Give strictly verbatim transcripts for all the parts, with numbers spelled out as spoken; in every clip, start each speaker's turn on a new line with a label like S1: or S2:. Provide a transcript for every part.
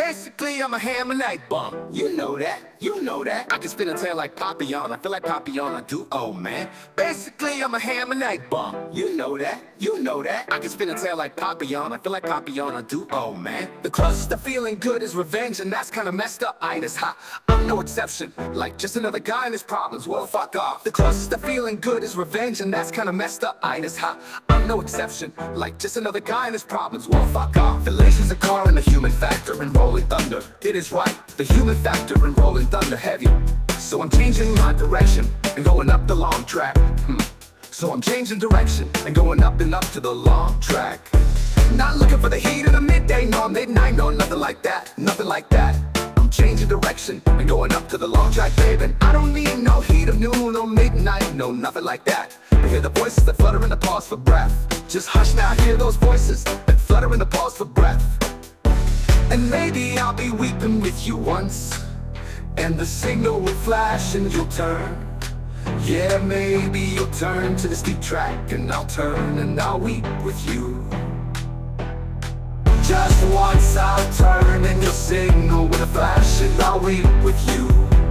S1: Basically, I'm a ham and egg bum. You know that, you know that. I can spin a tail like Papillon. I feel like Papillon, I do, oh man. Basically, I'm a ham and egg bum. You know that, you know that. I can spin a tail like Papillon. I feel like Papillon, I do, oh man. The closest to feeling good is revenge, and that's kinda messed up. I ain't as hot, I'm no exception. Like just another guy and his problems, well fuck off. The closest to feeling good is revenge, and that's kinda messed up. I ain't as hot, I'm no exception. Like just another guy and his problems, well fuck off. Relations a car and the human factor and rolling thunder. It is right, the human factor and rolling thunder heavy. So I'm changing my direction and going up the long track. hmm. So I'm changing direction and going up and up to the long track. Not looking for the heat of the midday, no midnight, no nothing like that, nothing like that. I'm changing direction and going up to the long track, babe. And I don't need no heat of noon, no midnight, no nothing like that. I hear the voices that flutter in the pause for breath. Just hush now, hear those voices that flutter in the pause for breath. And maybe I'll be weeping with you once, and the signal will flash and you'll turn. Yeah, maybe you'll turn to the steep track, and I'll turn and I'll weep with you. Just once I'll turn and you'll signal with a flash, and I'll weep with you.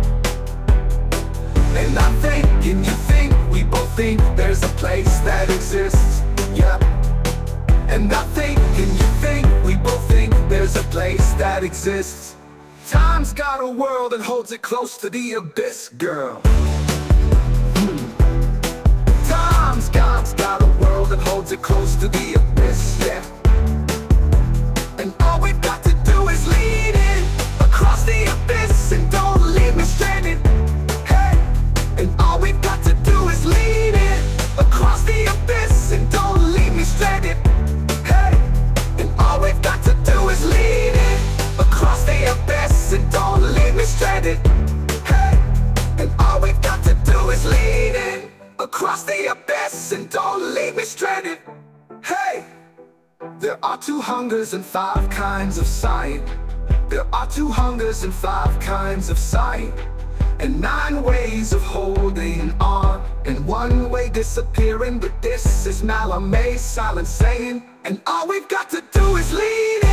S1: And I think, and you think, we both think there's a place that exists, yeah. And I think, and you think, we both think there's a place that exists. Time's got a world and holds it close to the abyss, girl. hmm. Time's got, got a world and holds it close to the abyss, yeah. And all we've got to do is lead it across the abyss, and don't leave me stranded. Hey, and all we've got to do is lead it across the abyss, and don't leave me stranded. Hey, and all we've got to do is lead it across the abyss, and don't leave me stranded. Hey, and all we've got to do is lead it across the abyss, and don't leave me stranded. Hey. There are two hungers and five kinds of sight. There are two hungers and five kinds of sight, and nine ways of holding on, and one way disappearing. But this is Malame Silent saying, and all we've got to do is lead